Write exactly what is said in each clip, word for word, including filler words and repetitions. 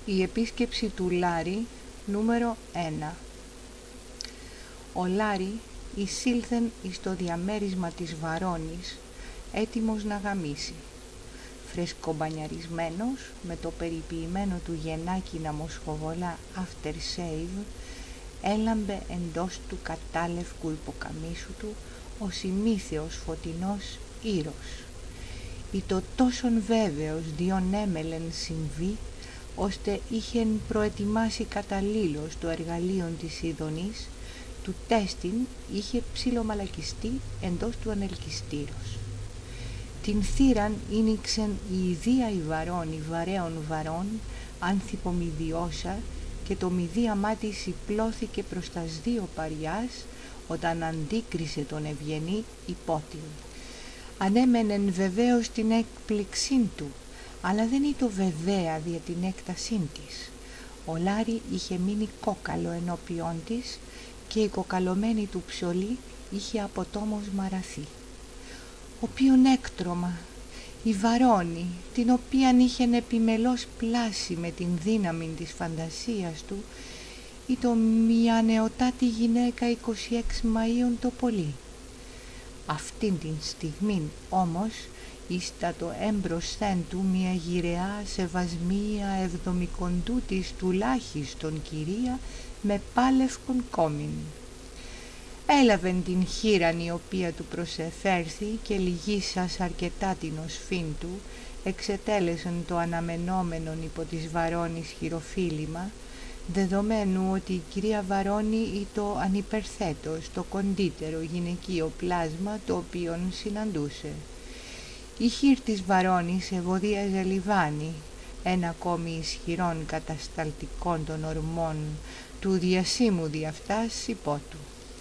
Η επίσκεψη του Λάρη νούμερο ένα. Ο Λάρη εισήλθεν εις το διαμέρισμα της Βαρώνης, έτοιμος να γαμίσει. Φρεσκομπανιαρισμένος, με το περιποιημένο του γενάκι να μοσχοβολά after shave, έλαμπε εντός του κατάλευκου υποκαμίσου του ο ημίθεος φωτεινός ήρος. Ήτο τόσον βέβαιος διον έμελεν συμβεί, ώστε είχεν προετοιμάσει καταλήλως το εργαλείον της ειδονής, του τέστην είχε ψιλομαλακιστεί εντός του ανελκυστήρος. Την θύραν ίνιξεν η ιδία η Βαρώνη βαρέων βαρών, ανθυπομηδιώσα, και το μηδίαμά της υπλώθηκε προς τας δύο παριάς, όταν αντίκρισε τον ευγενή υπότιν. Ανέμενεν βεβαίως την έκπληξήν του, αλλά δεν ήτο βεβαία δια την έκτασήν της. Ο Λάρη είχε μείνει κόκαλο ενώπιόν της και η κοκαλωμένη του ψωλή είχε αποτόμως μαραθεί. Οποίον έκτρωμα, η Βαρώνη, την οποίαν είχεν επιμελώς πλάσει με την δύναμη της φαντασίας του, ήτο μια νεοτάτη γυναίκα είκοσι έξι Μαΐων το πολύ. Αυτήν την στιγμήν όμως ίστα το έμπροσθεν του μια γυραιά σεβασμία εβδομικοντού της τουλάχιστον κυρία με πάλευκον κόμιν. Έλαβεν την χείραν η οποία του προσεφέρθη και λυγίσας αρκετά την οσφήν του, εξετέλεσαν το αναμενόμενον υπό της Βαρώνης χειροφύλημα, δεδομένου ότι η κυρία Βαρώνη ήτο ανυπερθέτως το κοντύτερο γυναικείο πλάσμα το οποίον συναντούσε. Η χείρ της Βαρώνης ευωδίαζε λιβάνι, ένα ακόμη ισχυρών κατασταλτικών των ορμών του διασύμου δι' αυτάς υπότου.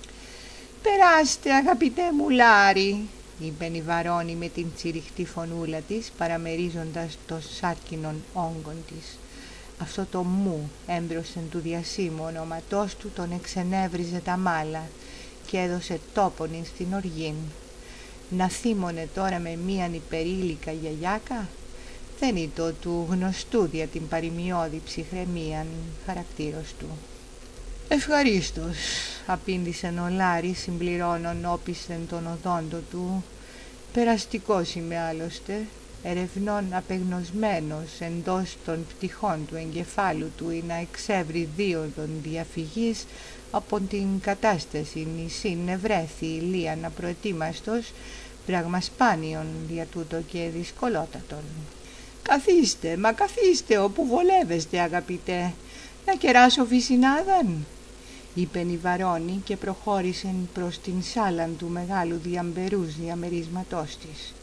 «Περάστε, αγαπητέ μου Λάρη», είπεν η Βαρώνη με την τσιριχτή φωνούλα της, παραμερίζοντας το σάρκινον όγκον της. Αυτό το μου έμπροσθεν του διασύμου ονόματός του τον εξενέβριζε τα μάλα και έδωσε τόπον στην οργήν. Να θύμωνε τώρα με μίαν υπερήλικα γιαγιάκα, δεν ήτο του γνωστού δια την παροιμιώδη ψυχραιμίαν χαρακτήρος του. «Ευχαρίστως», απήντησεν ο Λάρης συμπληρώνων όπισθεν τον οδόντο του. «Περαστικός είμαι άλλωστε, ερευνών απεγνωσμένος εντός των πτυχών του εγκεφάλου του ή να εξεύρει δύο των διαφυγής από την κατάσταση νησίν ευρέθη ηλίαν απροετοίμαστος, πράγμα σπάνιον δια τούτο και δυσκολότατον». «Καθίστε, μα καθίστε όπου βολεύεστε, αγαπητέ, να κεράσω βυσσινάδαν», είπεν η Βαρώνη και προχώρησεν προς την σάλαν του μεγάλου διαμπερούς διαμερίσματός της.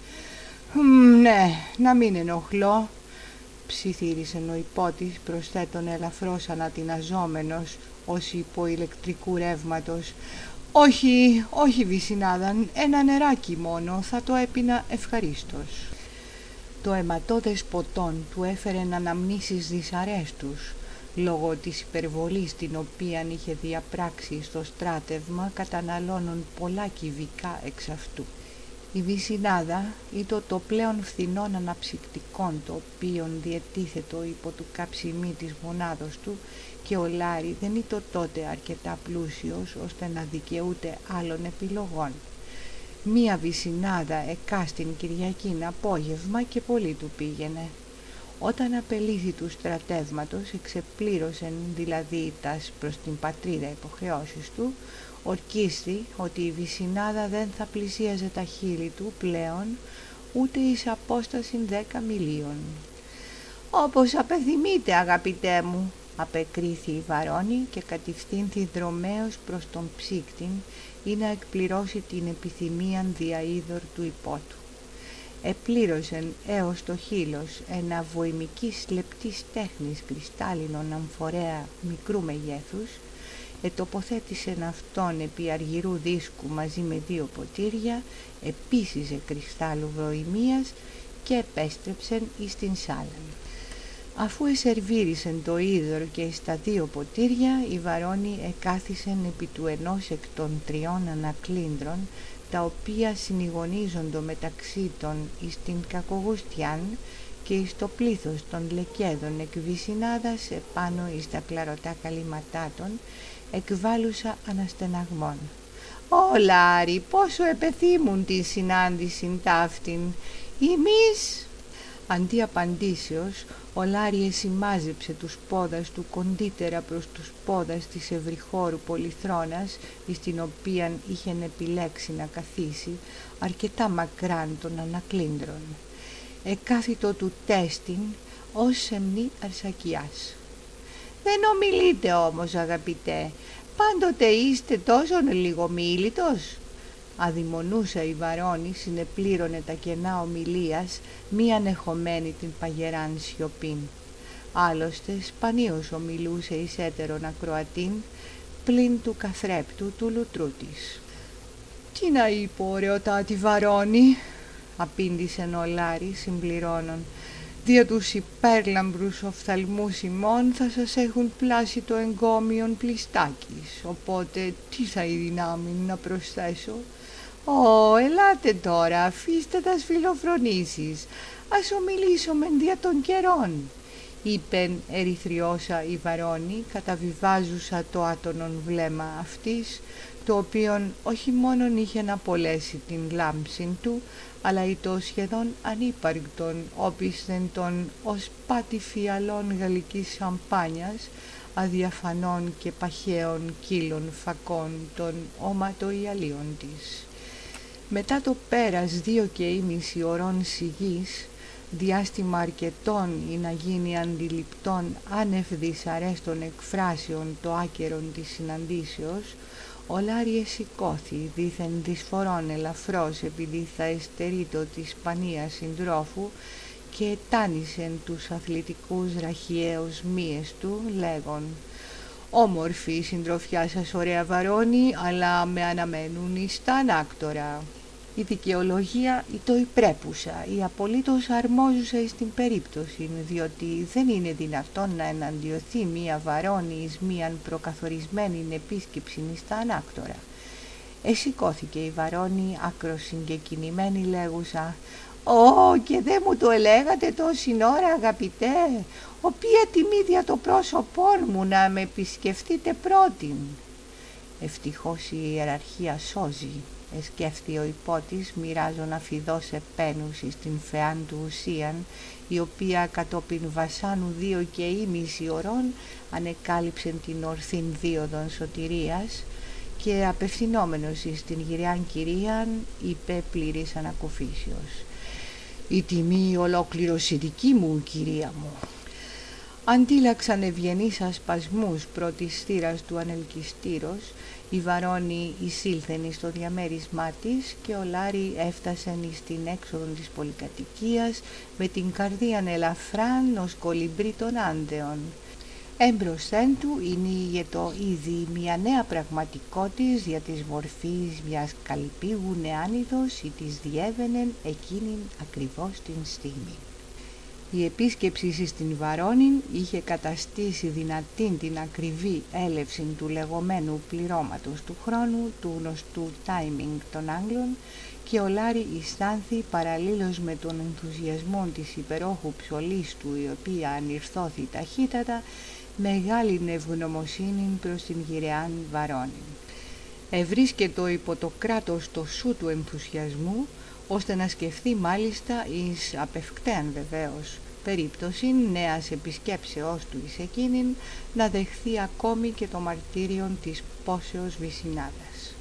«Ναι, να μην ενοχλώ», ψιθύρισεν ο υπότης, προσθέτων ελαφρώς ανατιναζόμενος ως υπό ηλεκτρικού ρεύματος. «Όχι, όχι βυσσινάδαν, ένα νεράκι μόνο, θα το έπινα ευχαρίστως». Το αιματώδες ποτόν του έφερεν αναμνήσεις δυσαρέστους, λόγω της υπερβολής την οποία είχε διαπράξει στο στράτευμα, καταναλώνουν πολλά κυβικά εξ αυτού. Η βυσσινάδα ήτο το πλέον φθηνόν αναψυκτικόν το οποίον διετίθετο υπό του καψιμί της μονάδος του, και ο Λάρη δεν ήτο τότε αρκετά πλούσιος ώστε να δικαιούται άλλων επιλογών. Μία βυσσινάδα εκάστην Κυριακήν απόγευμα και πολύ του πήγαινε. Όταν απελήθη του στρατεύματος, εξεπλήρωσεν δηλαδή τας προς την πατρίδα υποχρεώσεις του, ορκίστη ότι η βυσσινάδα δεν θα πλησίαζε τα χείλη του πλέον ούτε εις απόσταση δέκα μιλίων. «Όπως απεθυμείτε, αγαπητέ μου», απεκρίθη η Βαρώνη και κατευθύνθη δρομέως προς τον ψύκτην ή να εκπληρώσει την επιθυμίαν διαείδωρ του υπότου. Επλήρωσεν έως το χείλος ένα βοημικής λεπτής τέχνης κρυστάλλινον αμφορέα μικρού μεγέθους, ετοποθέτησεν αυτόν επί αργυρού δίσκου μαζί με δύο ποτήρια, επίσης κρυστάλλου βοημίας, και επέστρεψεν εις την σάλαν. Αφού εσερβίρισεν το είδωρ και στα δύο ποτήρια, η Βαρώνη εκάθισεν επί του ενός εκ των τριών ανακλύντρων, τα οποία συνηγονίζοντο μεταξύ των εις την κακογουστιάν και εις το πλήθος των λεκέδων εκ Βυσσινάδας επάνω εις τα κλαρωτά καλύματάτων εκβάλλουσα αναστεναγμών. «Ω Λάρη, πόσο επεθύμουν τη συνάντησιν ταύτην, ημείς!» Αντί απαντήσεως, ο Λάρη εσημάζεψε τους πόδας του κοντύτερα προς τους πόδας της ευρυχώρου πολυθρόνας, εις την οποίαν είχεν επιλέξει να καθίσει, αρκετά μακράν των ανακλύντρων. Εκάθιτο του τέστην ως σεμνή αρσακιάς. «Δεν ομιλείτε όμως, αγαπητέ, πάντοτε είστε τόσον λιγομίλητος», αδειμονούσα η Βαρώνη, συνεπλήρωνε τα κενά ομιλίας, μη ανεχομένη την παγεράν σιωπήν. Άλλωστε σπανίως ομιλούσε εις έτερον ακροατήν, πλην του καθρέπτου του λουτρού της. «Τι να είπω, ωραιοτάτη Βαρώνη», απήντησε ο Λάρης συμπληρώνων, «δια τους υπέρλαμπρους οφθαλμούς ημών θα σας έχουν πλάσει το εγκόμιον πλιστάκης, οπότε τι θα η δυνάμει να προσθέσω. Ω, ελάτε τώρα, αφήστε τας φιλοφρονήσεις, ας ομιλήσομεν δια των καιρών», είπεν ερυθριώσα η Βαρώνη, καταβιβάζουσα το άτονον βλέμμα αυτής, το οποίον όχι μόνον είχε να απολέσει την λάμψην του, αλλά ητό σχεδόν ανύπαρκτον όπισθεν των ως πάτη φιαλών γαλλικής σαμπάνιας, αδιαφανών και παχαίων κύλων φακών των οματοϊαλίων της. Μετά το πέρας δύο και ήμιση ωρών σιγής, διάστημα αρκετών ή να γίνει αντιληπτών άνευ δυσαρέστων εκφράσεων το άκερον της συναντήσεως, ο Λάρη εσηκώθη δήθεν δυσφορών ελαφρώς επειδή θα εστερείτο της σπανίας συντρόφου και τάνισεν τους αθλητικούς ραχιαίους μύες του λέγον «Όμορφη η συντροφιά σας, ωραία Βαρώνη, αλλά με αναμένουν εις τα ανάκτορα». Η δικαιολογία η το υπρέπουσα, η απολύτως αρμόζουσα εις την περίπτωση, διότι δεν είναι δυνατόν να εναντιωθεί μία Βαρώνη εις μίαν προκαθορισμένη επίσκεψη εις τα ανάκτορα. Εσηκώθηκε η Βαρώνη άκρος συγκεκινημένη λέγουσα «Ω, και δεν μου το ελέγατε τόση ώρα, αγαπητέ, οποία τιμή δια το πρόσωπόν μου να με επισκεφτείτε πρώτην». «Ευτυχώς η ιεραρχία σώζει», εσκέφθη ο υπότης, μοιράζον αφιδώς επένους εις την φεάν του ουσίαν, η οποία κατόπιν βασάνου δύο και ήμιση ωρών ανεκάλυψεν την ορθήν δίωδον σωτηρίας και απευθυνόμενος εις την γυριάν κυρίαν είπε πλήρης ανακουφίσεως «Η τιμή ολόκληρος η δική μου, κυρία μου». Αντίλαξαν ευγενείς ασπασμούς πρώτης θύρας του ανελκυστήρος, η Βαρώνη εισήλθεν εις το διαμέρισμά της και ο Λάρη έφτασεν εις την έξοδον της πολυκατοικίας με την καρδίαν ελαφράν ως κολυμπρί των Άντεων. Έμπροσθεν του ηνίγετο ήδη μια νέα πραγματικότης δια της μορφής μιας καλυπήγου νεάνιδος ή της διέβαινεν εκείνην ακριβώς την στιγμή. Η επίσκεψη στην Βαρώνην είχε καταστήσει δυνατήν την ακριβή έλευση του λεγόμενου πληρώματος του χρόνου, του γνωστού timing των Άγγλων, και ο Λάρη αισθάνθη παραλλήλως με τον ενθουσιασμό της υπερόχου ψωλής του, η οποία ανηρθώθη ταχύτατα, μεγάλη ευγνωμοσύνη προς την γυρεάν Βαρώνην. Ευρίσκετο υπό το κράτος το σου του ενθουσιασμού, ώστε να σκεφτεί μάλιστα εις απευκτέαν βεβαίως περίπτωση νέας επισκέψεώς του εις εκείνην να δεχθεί ακόμη και το μαρτύριον της πόσεως Βυσσινάδας.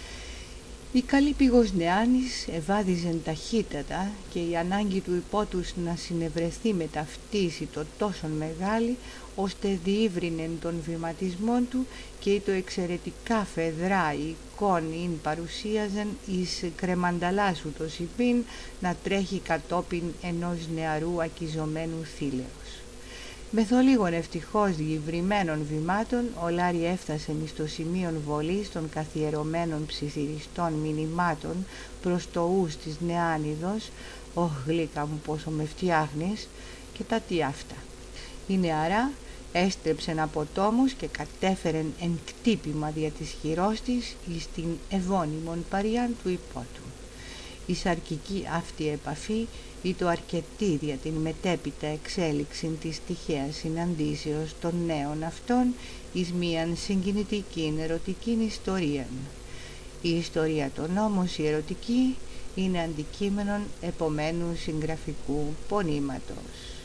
Η καλύπηγος νεάνης ευάδιζεν ταχύτατα και η ανάγκη του υπότους να συνευρεθεί με ταυτίση το τόσον μεγάλη, ώστε διήβρινεν τον βηματισμόν του και το εξαιρετικά φεδρά η εικόνη παρουσίαζεν εις κρεμανταλάσου το σιπίν να τρέχει κατόπιν ενός νεαρού ακιζωμένου θήλεως. Μεθολίγων ευτυχώς διευρυμένων βημάτων, ο Λάρη έφτασε εις το σημείον βολής των καθιερωμένων ψιθυριστών μηνυμάτων προς το ους της νεάνιδος. «Ωχ, γλύκα μου, πόσο με φτιάχνεις», και τα τι αυτά. Η νεαρά έστρεψεν από τόμους και κατέφερεν εν κτύπημα δια της χειρός της εις την ευώνυμον παριάν του υπότου. η σαρκική αυτή επαφή ή το αρκετή για την μετέπειτα εξέλιξη της τυχαίας συναντήσεως των νέων αυτών εις μίαν συγκινητική ερωτική ιστορία. Η ιστορία των όμως η ερωτική είναι αντικείμενον επομένου συγγραφικού πονήματος.